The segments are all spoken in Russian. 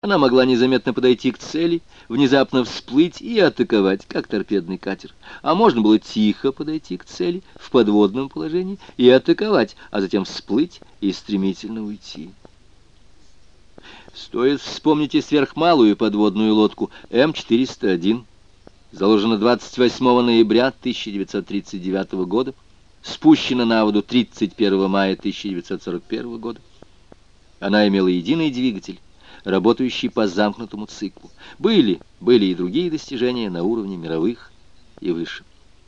Она могла незаметно подойти к цели, внезапно всплыть и атаковать, как торпедный катер. А можно было тихо подойти к цели в подводном положении и атаковать, а затем всплыть и стремительно уйти. Стоит вспомнить и сверхмалую подводную лодку М-401, заложена 28 ноября 1939 года, спущена на воду 31 мая 1941 года. Она имела единый двигатель, работающий по замкнутому циклу. Были и другие достижения на уровне мировых и выше.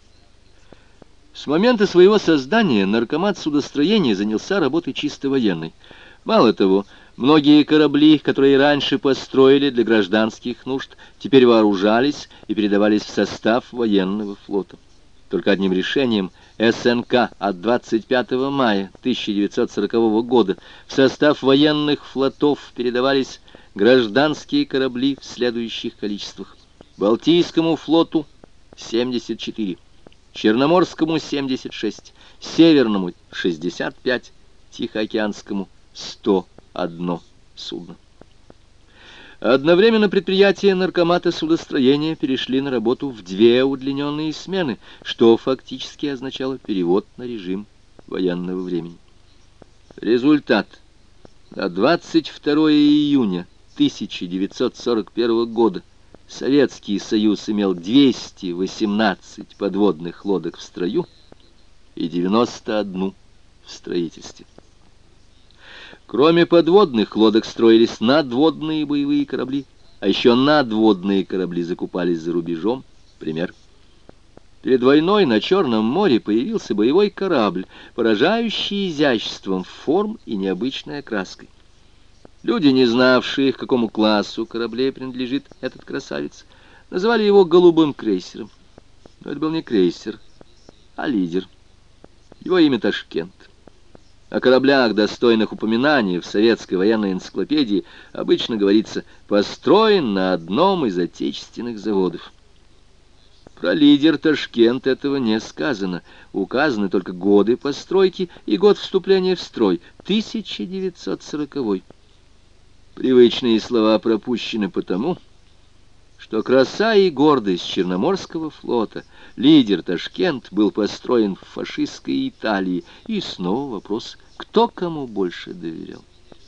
С момента своего создания наркомат судостроения занялся работой чисто военной. Мало того, многие корабли, которые раньше построили для гражданских нужд, теперь вооружались и передавались в состав военного флота. Только одним решением СНК от 25 мая 1940 года в состав военных флотов передавались гражданские корабли в следующих количествах: Балтийскому флоту 74, Черноморскому 76, Северному 65, Тихоокеанскому 101 судно. Одновременно предприятия наркомата судостроения перешли на работу в 2 удлиненные смены, что фактически означало перевод на режим военного времени. Результат. На 22 июня 1941 года Советский Союз имел 218 подводных лодок в строю и 91 в строительстве. Кроме подводных лодок строились надводные боевые корабли, а еще надводные корабли закупались за рубежом. Пример. Перед войной на Черном море появился боевой корабль, поражающий изяществом форм и необычной окраской. Люди, не знавшие, к какому классу кораблей принадлежит этот красавец, называли его голубым крейсером. Но это был не крейсер, а лидер. Его имя Ташкент. О кораблях, достойных упоминания в советской военной энциклопедии, обычно говорится: построен на одном из отечественных заводов. Про лидер Ташкент этого не сказано. Указаны только годы постройки и год вступления в строй — 1940. Привычные слова пропущены потому, что краса и гордость Черноморского флота, лидер Ташкент, был построен в фашистской Италии. И снова вопрос: кто кому больше доверял?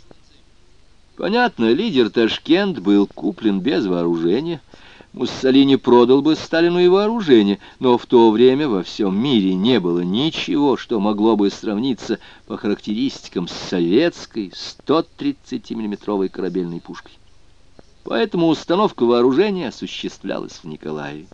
Понятно, лидер Ташкент был куплен без вооружения. Муссолини продал бы Сталину и вооружение, но в то время во всем мире не было ничего, что могло бы сравниться по характеристикам с советской 130-миллиметровой корабельной пушкой. Поэтому установка вооружения осуществлялась в Николаеве.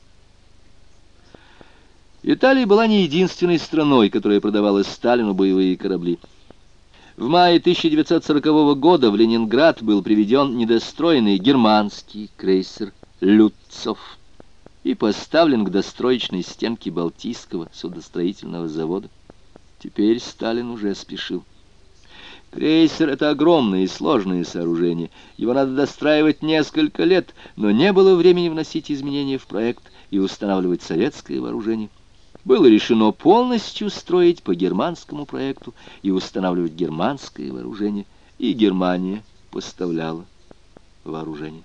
Италия была не единственной страной, которая продавала Сталину боевые корабли. В мае 1940 года в Ленинград был приведен недостроенный германский крейсер «Люцов» и поставлен к достроечной стенке Балтийского судостроительного завода. Теперь Сталин уже спешил. Крейсер — это огромное и сложное сооружение. Его надо достраивать несколько лет, но не было времени вносить изменения в проект и устанавливать советское вооружение. Было решено полностью строить по германскому проекту и устанавливать германское вооружение, и Германия поставляла вооружение.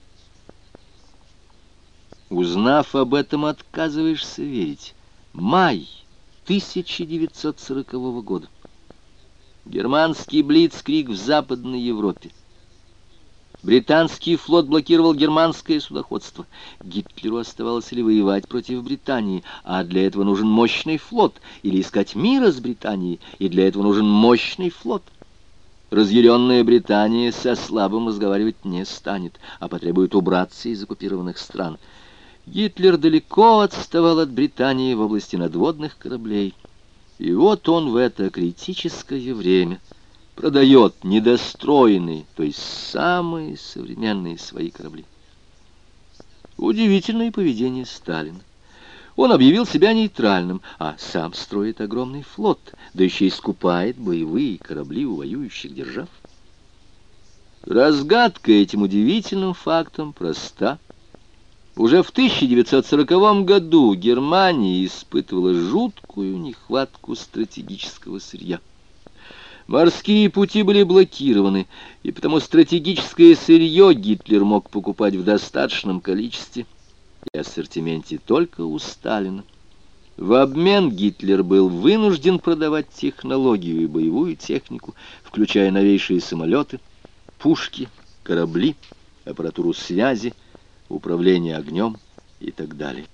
Узнав об этом, отказываешься верить. Май 1940 года. Германский блицкриг в Западной Европе. Британский флот блокировал германское судоходство. Гитлеру оставалось ли воевать против Британии, а для этого нужен мощный флот, или искать мира с Британией, и для этого нужен мощный флот. Разъяренная Британия со слабым разговаривать не станет, а потребует убраться из оккупированных стран. Гитлер далеко отставал от Британии в области надводных кораблей. И вот он в это критическое время продает недостроенные, то есть самые современные свои корабли. Удивительное поведение Сталина. Он объявил себя нейтральным, а сам строит огромный флот, да еще и скупает боевые корабли у воюющих держав. Разгадка этим удивительным фактом проста. Уже в 1940 году Германия испытывала жуткую нехватку стратегического сырья. Морские пути были блокированы, и потому стратегическое сырье Гитлер мог покупать в достаточном количестве и ассортименте только у Сталина. В обмен Гитлер был вынужден продавать технологию и боевую технику, включая новейшие самолеты, пушки, корабли, аппаратуру связи, управление огнем и так далее.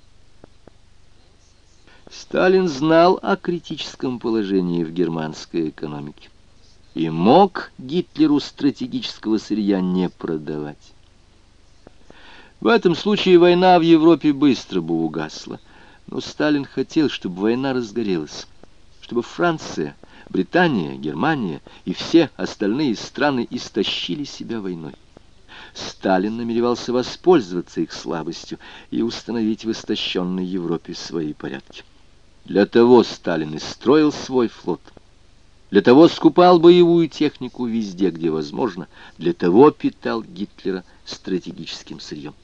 Сталин знал о критическом положении в германской экономике и мог Гитлеру стратегического сырья не продавать. В этом случае война в Европе быстро бы угасла, но Сталин хотел, чтобы война разгорелась, чтобы Франция, Британия, Германия и все остальные страны истощили себя войной. Сталин намеревался воспользоваться их слабостью и установить в истощенной Европе свои порядки. Для того Сталин и строил свой флот. Для того скупал боевую технику везде, где возможно. Для того питал Гитлера стратегическим сырьем.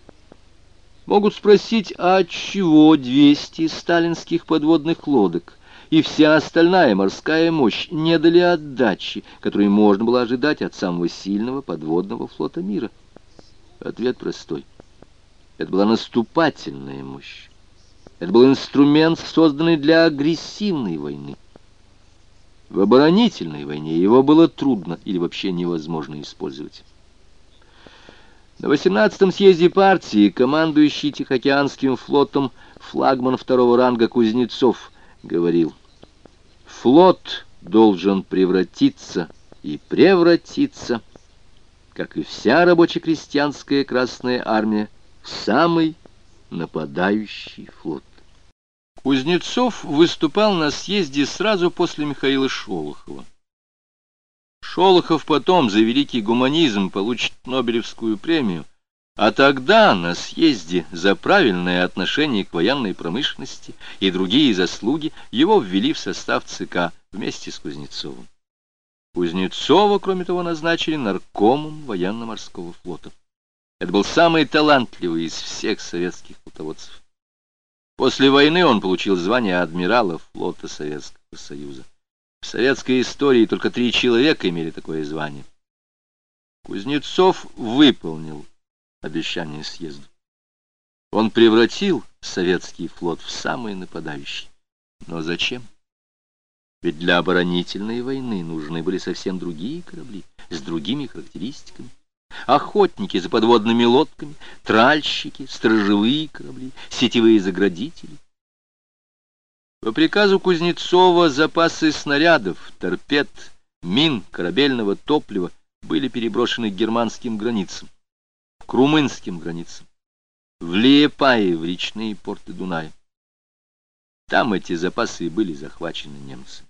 Могут спросить, а отчего 200 сталинских подводных лодок и вся остальная морская мощь не дали отдачи, которой можно было ожидать от самого сильного подводного флота мира? Ответ простой. Это была наступательная мощь. Это был инструмент, созданный для агрессивной войны. В оборонительной войне его было трудно или вообще невозможно использовать. На 18-м съезде партии командующий Тихоокеанским флотом флагман второго ранга Кузнецов говорил: «Флот должен превратиться и превратиться, как и вся рабоче-крестьянская Красная Армия, в самый нападающий флот». Кузнецов выступал на съезде сразу после Михаила Шолохова. Шолохов потом за великий гуманизм получит Нобелевскую премию, а тогда на съезде за правильное отношение к военной промышленности и другие заслуги его ввели в состав ЦК вместе с Кузнецовым. Кузнецова, кроме того, назначили наркомом военно-морского флота. Это был самый талантливый из всех советских флотоводцев. После войны он получил звание адмирала флота Советского Союза. В советской истории только 3 человека имели такое звание. Кузнецов выполнил обещание съезду. Он превратил советский флот в самый нападающий. Но зачем? Ведь для оборонительной войны нужны были совсем другие корабли, с другими характеристиками. Охотники за подводными лодками, тральщики, сторожевые корабли, сетевые заградители. По приказу Кузнецова запасы снарядов, торпед, мин, корабельного топлива были переброшены к германским границам, к румынским границам, в Лиепае, в речные порты Дуная. Там эти запасы и были захвачены немцами.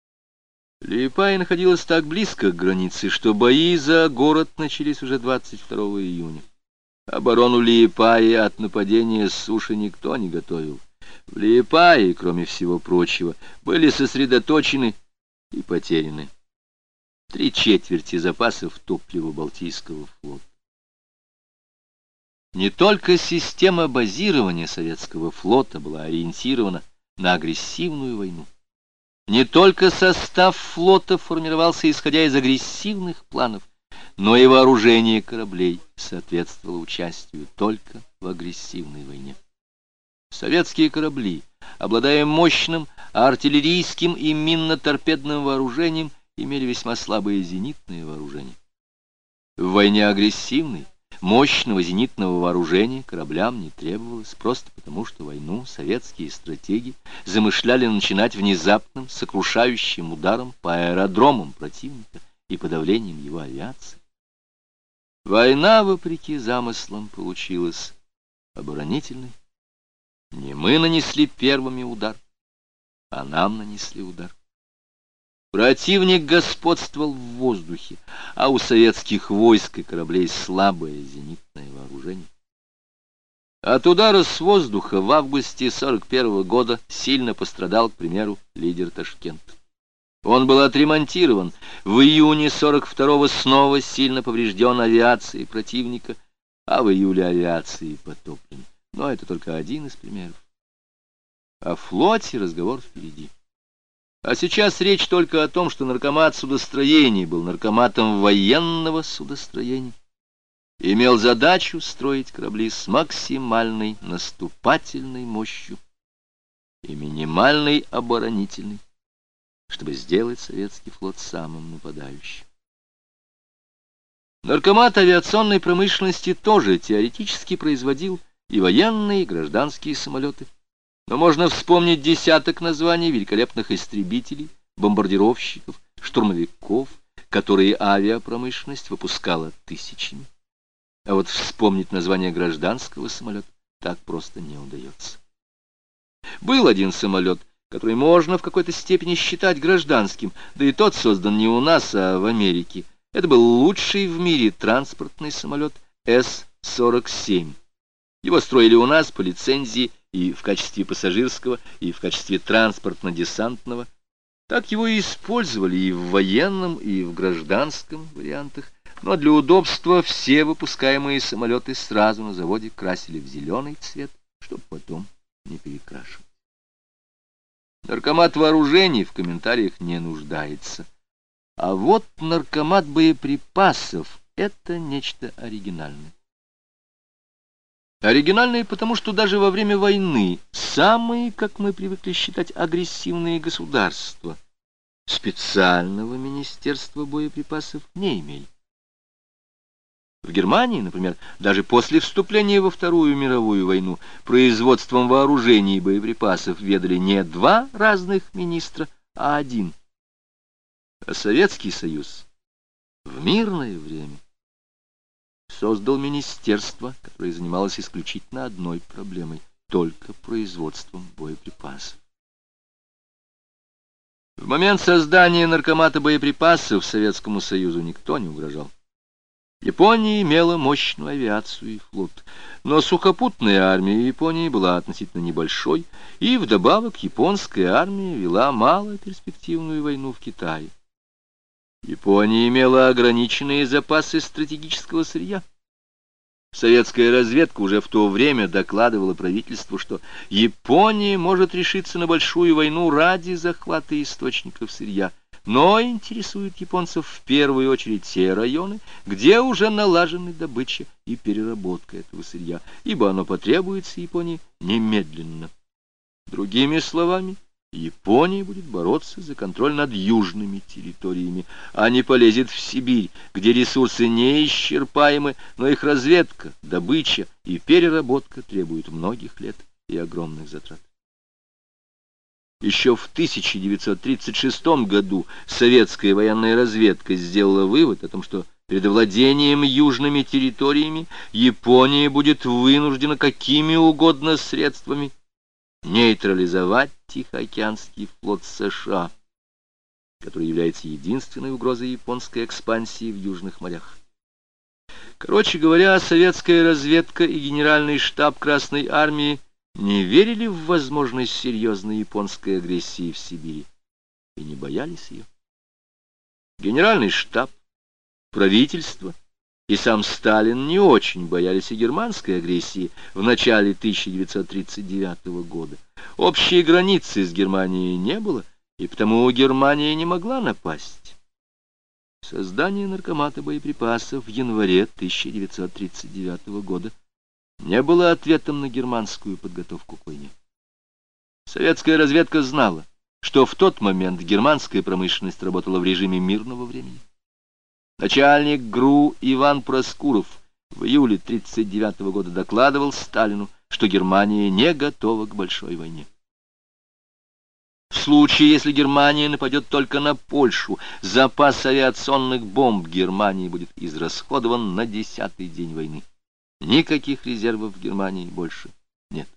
Лиепая находилась так близко к границе, что бои за город начались уже 22 июня. Оборону Лиепаи от нападения с суши никто не готовил. В Лиепае, кроме всего прочего, были сосредоточены и потеряны 3/4 запасов топлива Балтийского флота. Не только система базирования советского флота была ориентирована на агрессивную войну. Не только состав флота формировался исходя из агрессивных планов, но и вооружение кораблей соответствовало участию только в агрессивной войне. Советские корабли, обладая мощным артиллерийским и минно-торпедным вооружением, имели весьма слабое зенитное вооружение. В войне агрессивной мощного зенитного вооружения кораблям не требовалось, просто потому, что войну советские стратеги замышляли начинать внезапным, сокрушающим ударом по аэродромам противника и подавлением его авиации. Война, вопреки замыслам, получилась оборонительной. Не мы нанесли первыми удар, а нам нанесли удар. Противник господствовал в воздухе, а у советских войск и кораблей слабое зенитное вооружение. От удара с воздуха в августе 1941 года сильно пострадал, к примеру, лидер Ташкента. Он был отремонтирован, в июне 1942 снова сильно поврежден авиацией противника, а в июле авиацией потоплен. Но это только один из примеров. О флоте разговор впереди. А сейчас речь только о том, что наркомат судостроений был наркоматом военного судостроения и имел задачу строить корабли с максимальной наступательной мощью и минимальной оборонительной, чтобы сделать советский флот самым нападающим. Наркомат авиационной промышленности тоже теоретически производил и военные, и гражданские самолеты. Но можно вспомнить десяток названий великолепных истребителей, бомбардировщиков, штурмовиков, которые авиапромышленность выпускала тысячами. А вот вспомнить название гражданского самолета так просто не удается. Был один самолет, который можно в какой-то степени считать гражданским, да и тот создан не у нас, а в Америке. Это был лучший в мире транспортный самолет С-47. Его строили у нас по лицензии и в качестве пассажирского, и в качестве транспортно-десантного. Так его и использовали и в военном, и в гражданском вариантах. Но для удобства все выпускаемые самолеты сразу на заводе красили в зеленый цвет, чтобы потом не перекрашивать. Наркомат вооружений в комментариях не нуждается. А вот наркомат боеприпасов — это нечто оригинальное. Оригинальное потому, что даже во время войны самые, как мы привыкли считать, агрессивные государства специального министерства боеприпасов не имели. В Германии, например, даже после вступления во Вторую мировую войну производством вооружений и боеприпасов ведали не два разных министра, а один. А Советский Союз в мирное время создал министерство, которое занималось исключительно одной проблемой — только производством боеприпасов. В момент создания наркомата боеприпасов Советскому Союзу никто не угрожал. Япония имела мощную авиацию и флот, но сухопутная армия Японии была относительно небольшой, и вдобавок японская армия вела малоперспективную войну в Китае. Япония имела ограниченные запасы стратегического сырья. Советская разведка уже в то время докладывала правительству, что Япония может решиться на большую войну ради захвата источников сырья, но интересуют японцев в первую очередь те районы, где уже налажены добыча и переработка этого сырья, ибо оно потребуется Японии немедленно. Другими словами, Япония будет бороться за контроль над южными территориями, а не полезет в Сибирь, где ресурсы неисчерпаемы, но их разведка, добыча и переработка требуют многих лет и огромных затрат. Еще в 1936 году советская военная разведка сделала вывод о том, что перед владением южными территориями Япония будет вынуждена какими угодно средствами нейтрализовать Тихоокеанский флот США, который является единственной угрозой японской экспансии в южных морях. Короче говоря, советская разведка и генеральный штаб Красной армии не верили в возможность серьезной японской агрессии в Сибири и не боялись ее. Генеральный штаб, правительство и сам Сталин не очень боялись и германской агрессии в начале 1939 года. Общей границы с Германией не было, и потому Германия не могла напасть. Создание наркомата боеприпасов в январе 1939 года не было ответом на германскую подготовку к войне. Советская разведка знала, что в тот момент германская промышленность работала в режиме мирного времени. Начальник ГРУ Иван Проскуров в июле 1939 года докладывал Сталину, что Германия не готова к большой войне. В случае, если Германия нападет только на Польшу, запас авиационных бомб Германии будет израсходован на 10-й день войны. Никаких резервов в Германии больше нет.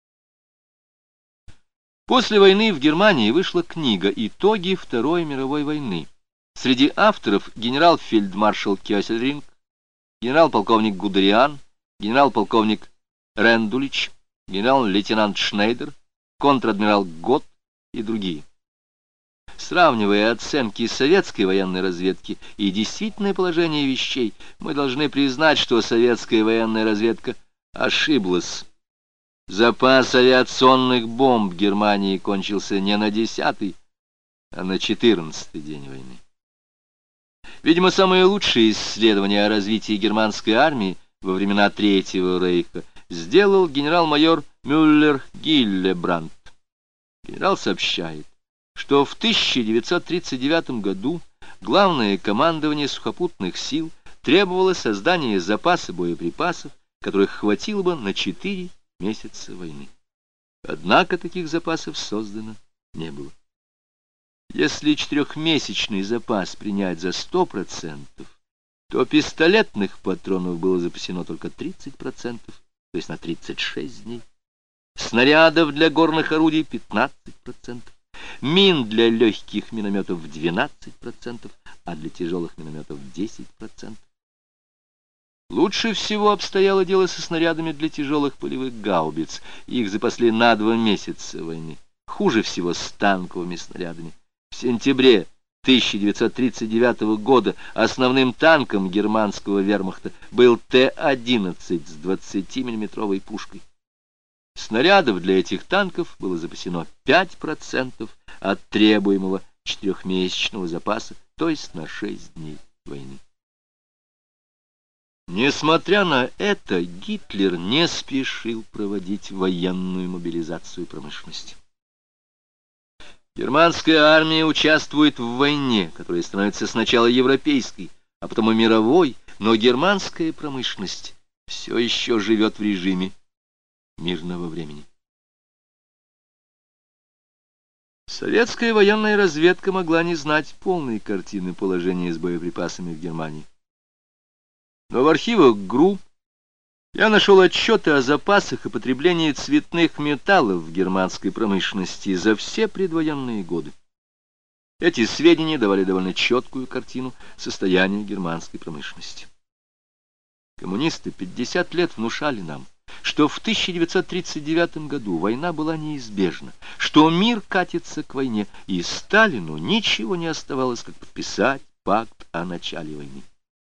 После войны в Германии вышла книга «Итоги Второй мировой войны». Среди авторов генерал-фельдмаршал Кёселринг, генерал-полковник Гудериан, генерал-полковник Рендулич, генерал-лейтенант Шнейдер, контр-адмирал Гот и другие. Сравнивая оценки советской военной разведки и действительное положение вещей, мы должны признать, что советская военная разведка ошиблась. Запас авиационных бомб Германии кончился не на 10-й, а на 14-й день войны. Видимо, самые лучшие исследования о развитии германской армии во времена Третьего Рейха сделал генерал-майор Мюллер-Гиллебрандт. Генерал сообщает, что в 1939 году Главное командование сухопутных сил требовало создания запаса боеприпасов, которых хватило бы на 4 месяца войны. Однако таких запасов создано не было. Если 4-месячный запас принять за 100%, то пистолетных патронов было запасено только 30%, то есть на 36 дней. Снарядов для горных орудий 15%, мин для легких минометов 12%, а для тяжелых минометов 10%. Лучше всего обстояло дело со снарядами для тяжелых полевых гаубиц. Их запасли на 2 месяца войны. Хуже всего с танковыми снарядами. В сентябре 1939 года основным танком германского вермахта был Т-11 с 20-миллиметровой пушкой. Снарядов для этих танков было запасено 5% от требуемого 4-месячного запаса, то есть на 6 дней войны. Несмотря на это, Гитлер не спешил проводить военную мобилизацию промышленности. Германская армия участвует в войне, которая становится сначала европейской, а потом и мировой, но германская промышленность все еще живет в режиме мирного времени. Советская военная разведка могла не знать полной картины положения с боеприпасами в Германии. Но в архивах ГРУ я нашел отчеты о запасах и потреблении цветных металлов в германской промышленности за все предвоенные годы. Эти сведения давали довольно четкую картину состояния германской промышленности. Коммунисты 50 лет внушали нам, что в 1939 году война была неизбежна, что мир катится к войне, и Сталину ничего не оставалось, как подписать пакт о начале войны.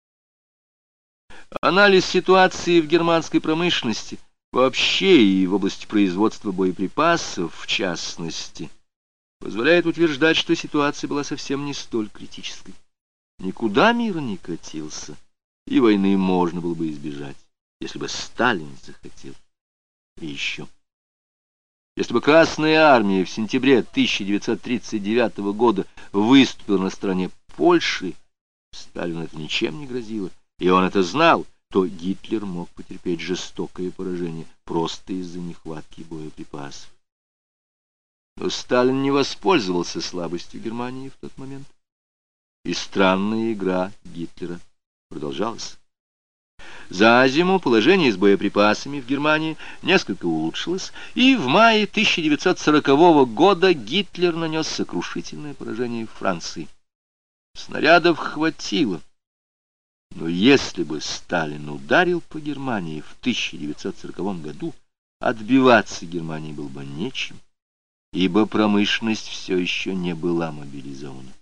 Анализ ситуации в германской промышленности вообще и в области производства боеприпасов, в частности, позволяет утверждать, что ситуация была совсем не столь критической. Никуда мир не катился, и войны можно было бы избежать, если бы Сталин захотел. И еще. Если бы Красная армия в сентябре 1939 года выступила на стороне Польши, Сталину это ничем не грозило, и он это знал, то Гитлер мог потерпеть жестокое поражение просто из-за нехватки боеприпасов. Но Сталин не воспользовался слабостью Германии в тот момент. И странная игра Гитлера продолжалась. За зиму положение с боеприпасами в Германии несколько улучшилось, и в мае 1940 года Гитлер нанес сокрушительное поражение Франции. Снарядов хватило. Но если бы Сталин ударил по Германии в 1940 году, отбиваться Германии было бы нечем, ибо промышленность все еще не была мобилизована.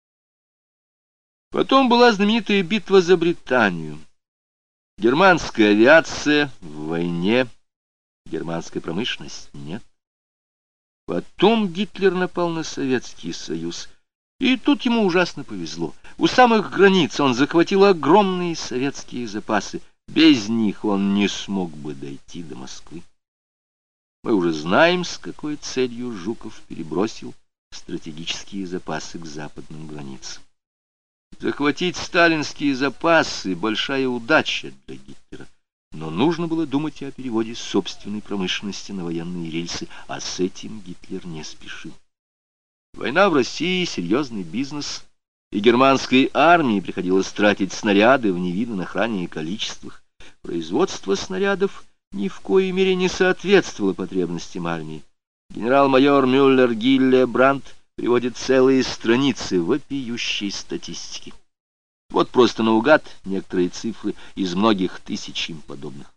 Потом была знаменитая битва за Британию. Германская авиация в войне, германская промышленность нет. Потом Гитлер напал на Советский Союз. И тут ему ужасно повезло. У самых границ он захватил огромные советские запасы. Без них он не смог бы дойти до Москвы. Мы уже знаем, с какой целью Жуков перебросил стратегические запасы к западным границам. Захватить сталинские запасы — большая удача для Гитлера. Но нужно было думать и о переводе собственной промышленности на военные рельсы, а с этим Гитлер не спешил. Война в России — серьезный бизнес, и германской армии приходилось тратить снаряды в невиданных ранее количествах. Производство снарядов ни в коей мере не соответствовало потребностям армии. Генерал-майор Мюллер-Гиллебрандт приводит целые страницы вопиющей статистики. Вот просто наугад некоторые цифры из многих тысяч им подобных.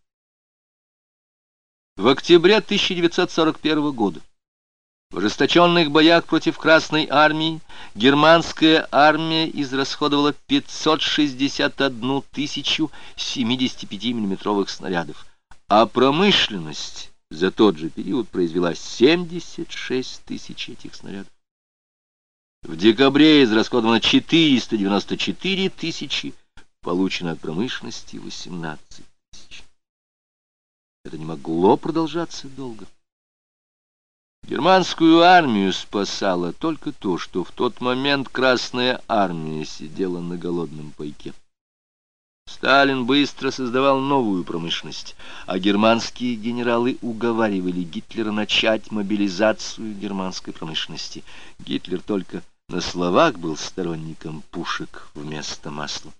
В октябре 1941 года в ожесточенных боях против Красной армии германская армия израсходовала 561 тысячу 75-миллиметровых снарядов, а промышленность за тот же период произвела 76 тысяч этих снарядов. В декабре израсходовано 494 тысячи, получено от промышленности 18 тысяч. Это не могло продолжаться долго. Германскую армию спасало только то, что в тот момент Красная армия сидела на голодном пайке. Сталин быстро создавал новую промышленность, а германские генералы уговаривали Гитлера начать мобилизацию германской промышленности. Гитлер только на словах был сторонником пушек вместо масла.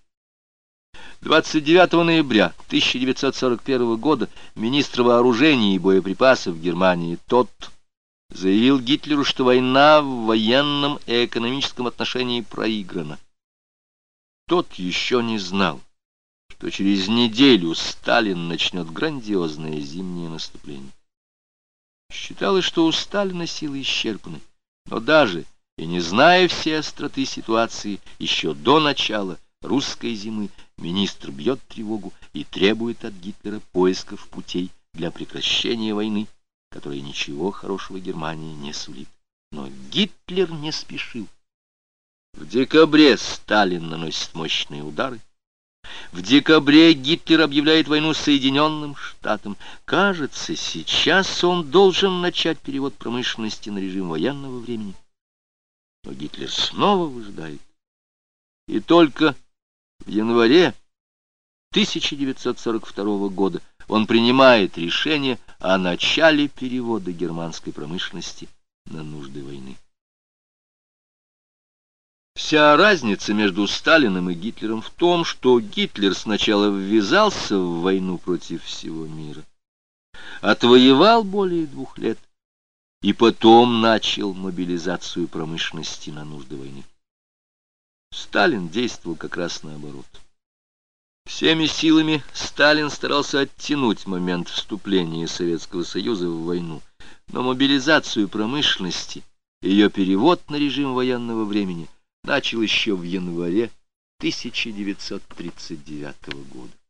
29 ноября 1941 года министр вооружений и боеприпасов Германии Тот заявил Гитлеру, что война в военном и экономическом отношении проиграна. Тот еще не знал, что через неделю Сталин начнет грандиозное зимнее наступление. Считалось, что у Сталина силы исчерпаны, но даже и не зная всей остроты ситуации, еще до начала русской зимы министр бьет тревогу и требует от Гитлера поисков путей для прекращения войны, которая ничего хорошего Германии не сулит. Но Гитлер не спешил. В декабре Сталин наносит мощные удары. В декабре Гитлер объявляет войну Соединенным Штатам. Кажется, сейчас он должен начать перевод промышленности на режим военного времени. Но Гитлер снова выжидает. И только в январе 1942 года он принимает решение о начале перевода германской промышленности на нужды войны. Вся разница между Сталиным и Гитлером в том, что Гитлер сначала ввязался в войну против всего мира, отвоевал более 2 лет и потом начал мобилизацию промышленности на нужды войны. Сталин действовал как раз наоборот. Всеми силами Сталин старался оттянуть момент вступления Советского Союза в войну, но мобилизацию промышленности, ее перевод на режим военного времени начал еще в январе 1939 года.